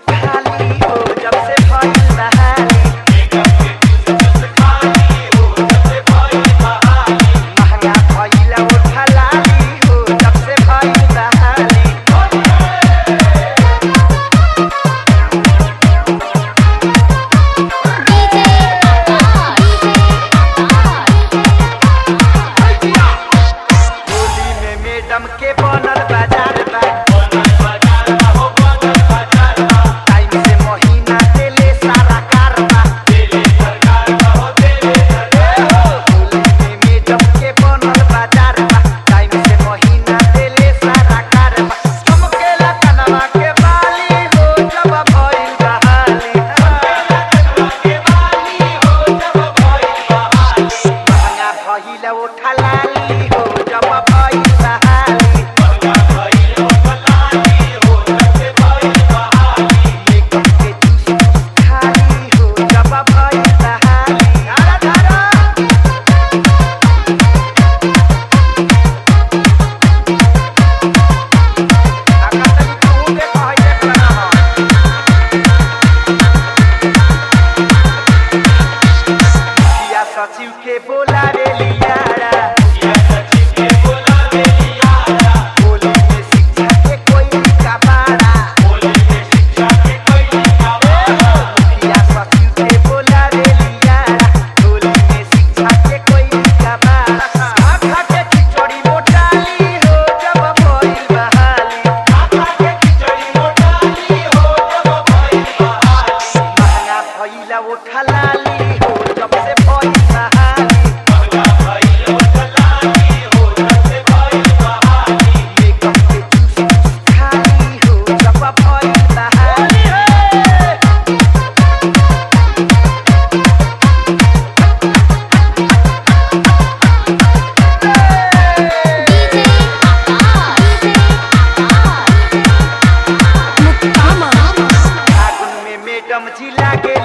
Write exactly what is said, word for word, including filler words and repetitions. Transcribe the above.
खाली हो जब से भइल बहाली महंगा भइल ओठा लाली हो जब से भइल बहाली होली में मैडम के बनल बाजार बा टाइम से महीना देले सारा कारबा होली में मैडम के बनल बाजार बा टाइम से महीना देले सारा कारबा चमकेला कनवा के बाली हो जब भइल बहाली महंगा भइल ओठा लाली हो जब भइल बहाली मेकअप के जूस खाली हो जब भइल बहाली धारा धारा आका तनी तू के कहै देखला किया सचिव के बोला रे लियारा होली में शिक्षा के कोई का बाड़ा किया सचिव के बोला रे लियारा होली में शिक्षा के कोई का बाड़ा खा खा के खिचड़ी मोटाली हो जब भइल बहाली महंगा भइल ओठा लाली हो जब से भइल बहाली मेकअप के जूस खाली हो जब भइल बहाली फागुन में मैडम जी लागे